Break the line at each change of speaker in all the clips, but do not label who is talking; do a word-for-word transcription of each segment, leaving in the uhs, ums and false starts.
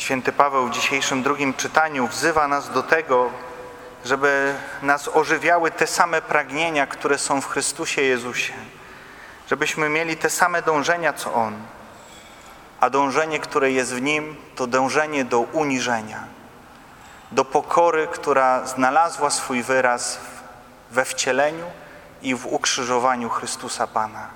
Święty Paweł w dzisiejszym drugim czytaniu wzywa nas do tego, żeby nas ożywiały te same pragnienia, które są w Chrystusie Jezusie. Żebyśmy mieli te same dążenia, co On. A dążenie, które jest w Nim, to dążenie do uniżenia. Do pokory, która znalazła swój wyraz we wcieleniu i w ukrzyżowaniu Chrystusa Pana.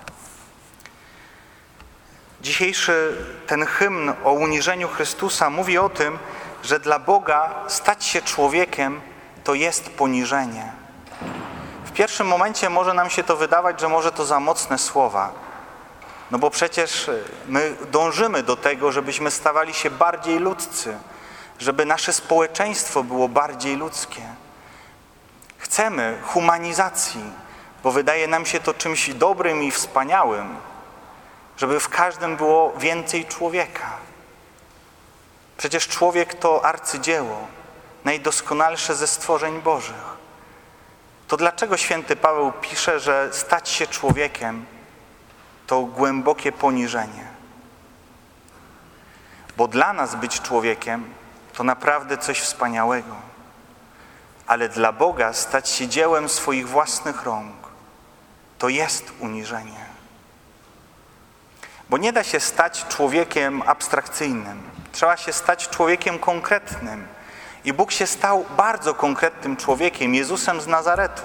Dzisiejszy ten hymn o uniżeniu Chrystusa mówi o tym, że dla Boga stać się człowiekiem to jest poniżenie. W pierwszym momencie może nam się to wydawać, że może to za mocne słowa. No bo przecież my dążymy do tego, żebyśmy stawali się bardziej ludzcy, żeby nasze społeczeństwo było bardziej ludzkie. Chcemy humanizacji, bo wydaje nam się to czymś dobrym i wspaniałym, żeby w każdym było więcej człowieka. Przecież człowiek to arcydzieło, najdoskonalsze ze stworzeń Bożych. To dlaczego święty Paweł pisze, że stać się człowiekiem to głębokie poniżenie? Bo dla nas być człowiekiem to naprawdę coś wspaniałego. Ale dla Boga stać się dziełem swoich własnych rąk to jest uniżenie. Bo nie da się stać człowiekiem abstrakcyjnym. Trzeba się stać człowiekiem konkretnym. I Bóg się stał bardzo konkretnym człowiekiem, Jezusem z Nazaretu.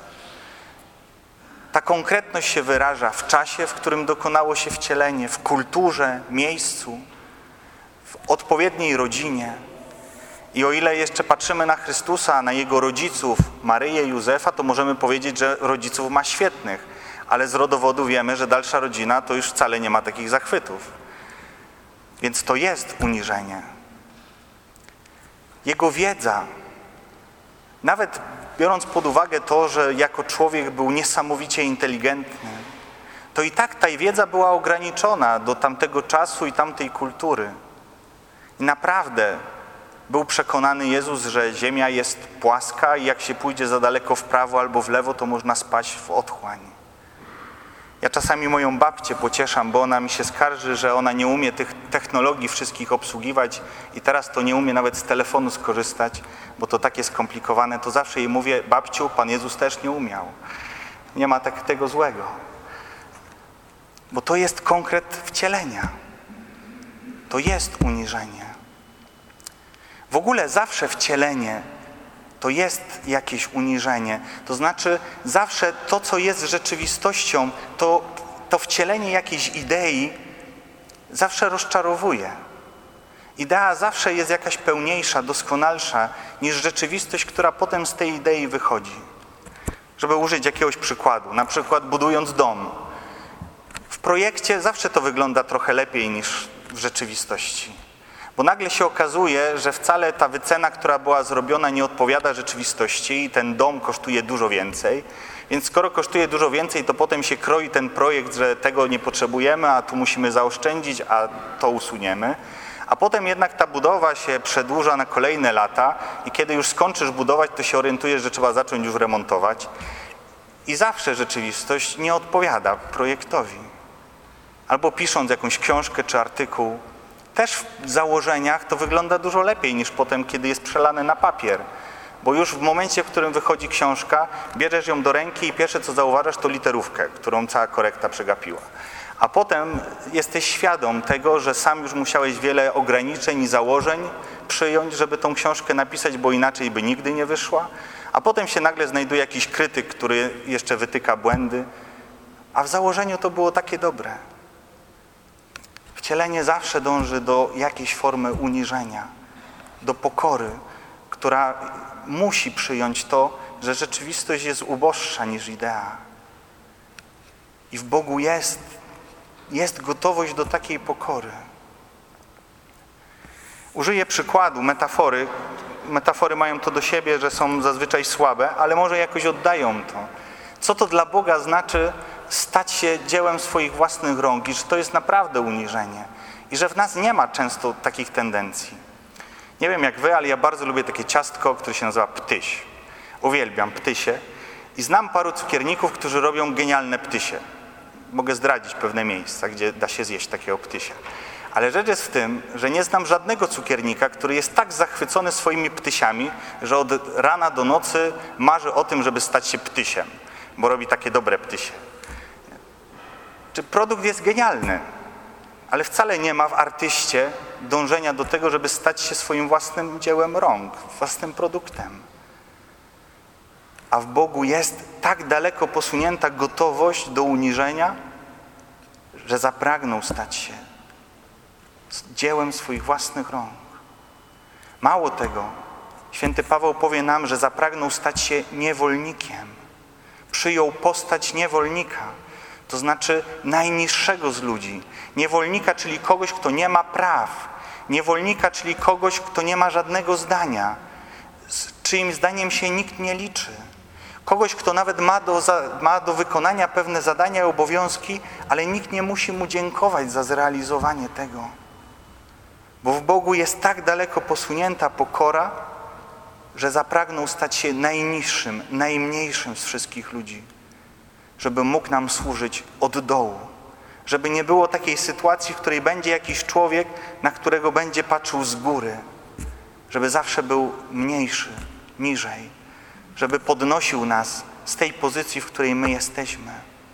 Ta konkretność się wyraża w czasie, w którym dokonało się wcielenie, w kulturze, miejscu, w odpowiedniej rodzinie. I o ile jeszcze patrzymy na Chrystusa, na Jego rodziców, Maryję i Józefa, to możemy powiedzieć, że rodziców ma świetnych. Ale z rodowodu wiemy, że dalsza rodzina to już wcale nie ma takich zachwytów. Więc to jest uniżenie. Jego wiedza, nawet biorąc pod uwagę to, że jako człowiek był niesamowicie inteligentny, to i tak ta wiedza była ograniczona do tamtego czasu i tamtej kultury. I naprawdę był przekonany Jezus, że ziemia jest płaska i jak się pójdzie za daleko w prawo albo w lewo, to można spaść w otchłań. Ja czasami moją babcię pocieszam, bo ona mi się skarży, że ona nie umie tych technologii wszystkich obsługiwać i teraz to nie umie nawet z telefonu skorzystać, bo to takie skomplikowane. To zawsze jej mówię: babciu, Pan Jezus też nie umiał. Nie ma tak tego złego. Bo to jest konkret wcielenia. To jest uniżenie. W ogóle zawsze wcielenie to jest jakieś uniżenie. To znaczy zawsze to, co jest rzeczywistością, to, to wcielenie jakiejś idei zawsze rozczarowuje. Idea zawsze jest jakaś pełniejsza, doskonalsza niż rzeczywistość, która potem z tej idei wychodzi. Żeby użyć jakiegoś przykładu, na przykład budując dom. W projekcie zawsze to wygląda trochę lepiej niż w rzeczywistości. Bo nagle się okazuje, że wcale ta wycena, która była zrobiona, nie odpowiada rzeczywistości i ten dom kosztuje dużo więcej. Więc skoro kosztuje dużo więcej, to potem się kroi ten projekt, że tego nie potrzebujemy, a tu musimy zaoszczędzić, a to usuniemy. A potem jednak ta budowa się przedłuża na kolejne lata i kiedy już skończysz budować, to się orientujesz, że trzeba zacząć już remontować. I zawsze rzeczywistość nie odpowiada projektowi. Albo pisząc jakąś książkę czy artykuł, też w założeniach to wygląda dużo lepiej niż potem, kiedy jest przelane na papier. Bo już w momencie, w którym wychodzi książka, bierzesz ją do ręki i pierwsze, co zauważasz, to literówkę, którą cała korekta przegapiła. A potem jesteś świadom tego, że sam już musiałeś wiele ograniczeń i założeń przyjąć, żeby tą książkę napisać, bo inaczej by nigdy nie wyszła. A potem się nagle znajduje jakiś krytyk, który jeszcze wytyka błędy. A w założeniu to było takie dobre. Wcielenie zawsze dąży do jakiejś formy uniżenia, do pokory, która musi przyjąć to, że rzeczywistość jest uboższa niż idea. I w Bogu jest, jest gotowość do takiej pokory. Użyję przykładu, metafory. Metafory mają to do siebie, że są zazwyczaj słabe, ale może jakoś oddają to. Co to dla Boga znaczy stać się dziełem swoich własnych rąk i że to jest naprawdę uniżenie. I że w nas nie ma często takich tendencji. Nie wiem jak wy, ale ja bardzo lubię takie ciastko, które się nazywa ptyś. Uwielbiam ptysie i znam paru cukierników, którzy robią genialne ptysie. Mogę zdradzić pewne miejsca, gdzie da się zjeść takiego ptysia. Ale rzecz jest w tym, że nie znam żadnego cukiernika, który jest tak zachwycony swoimi ptysiami, że od rana do nocy marzy o tym, żeby stać się ptysiem, bo robi takie dobre ptysie. Czy produkt jest genialny, ale wcale nie ma w artyście dążenia do tego, żeby stać się swoim własnym dziełem rąk, własnym produktem. A w Bogu jest tak daleko posunięta gotowość do uniżenia, że zapragnął stać się dziełem swoich własnych rąk. Mało tego, święty Paweł powie nam, że zapragnął stać się niewolnikiem. Przyjął postać niewolnika, to znaczy najniższego z ludzi. Niewolnika, czyli kogoś, kto nie ma praw. Niewolnika, czyli kogoś, kto nie ma żadnego zdania, z czyim zdaniem się nikt nie liczy. Kogoś, kto nawet ma do, ma do wykonania pewne zadania i obowiązki, ale nikt nie musi mu dziękować za zrealizowanie tego. Bo w Bogu jest tak daleko posunięta pokora, że zapragnął stać się najniższym, najmniejszym z wszystkich ludzi, żeby mógł nam służyć od dołu. Żeby nie było takiej sytuacji, w której będzie jakiś człowiek, na którego będzie patrzył z góry. Żeby zawsze był mniejszy, niżej. Żeby podnosił nas z tej pozycji, w której my jesteśmy.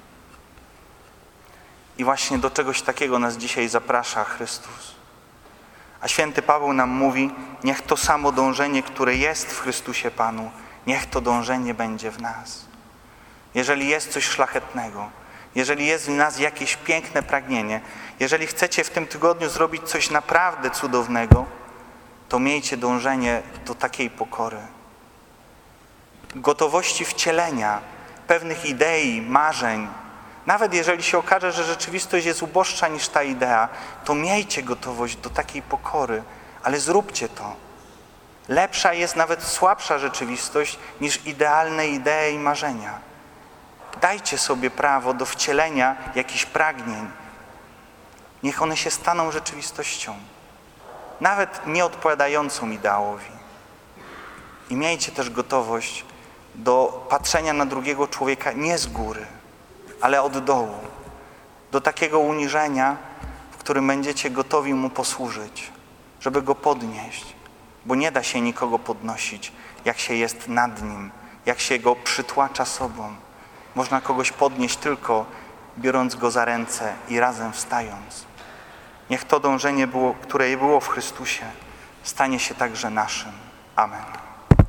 I właśnie do czegoś takiego nas dzisiaj zaprasza Chrystus. A święty Paweł nam mówi, niech to samo dążenie, które jest w Chrystusie Panu, niech to dążenie będzie w nas. Jeżeli jest coś szlachetnego, jeżeli jest w nas jakieś piękne pragnienie, jeżeli chcecie w tym tygodniu zrobić coś naprawdę cudownego, to miejcie dążenie do takiej pokory. Gotowości wcielenia pewnych idei, marzeń. Nawet jeżeli się okaże, że rzeczywistość jest uboższa niż ta idea, to miejcie gotowość do takiej pokory, ale zróbcie to. Lepsza jest nawet słabsza rzeczywistość niż idealne idee i marzenia. Dajcie sobie prawo do wcielenia jakichś pragnień. Niech one się staną rzeczywistością. Nawet nieodpowiadającą ideałowi. I miejcie też gotowość do patrzenia na drugiego człowieka nie z góry, ale od dołu. Do takiego uniżenia, w którym będziecie gotowi mu posłużyć, żeby go podnieść. Bo nie da się nikogo podnosić, jak się jest nad nim, jak się go przytłacza sobą. Można kogoś podnieść tylko biorąc go za ręce i razem wstając. Niech to dążenie, było, które było w Chrystusie, stanie się także naszym. Amen.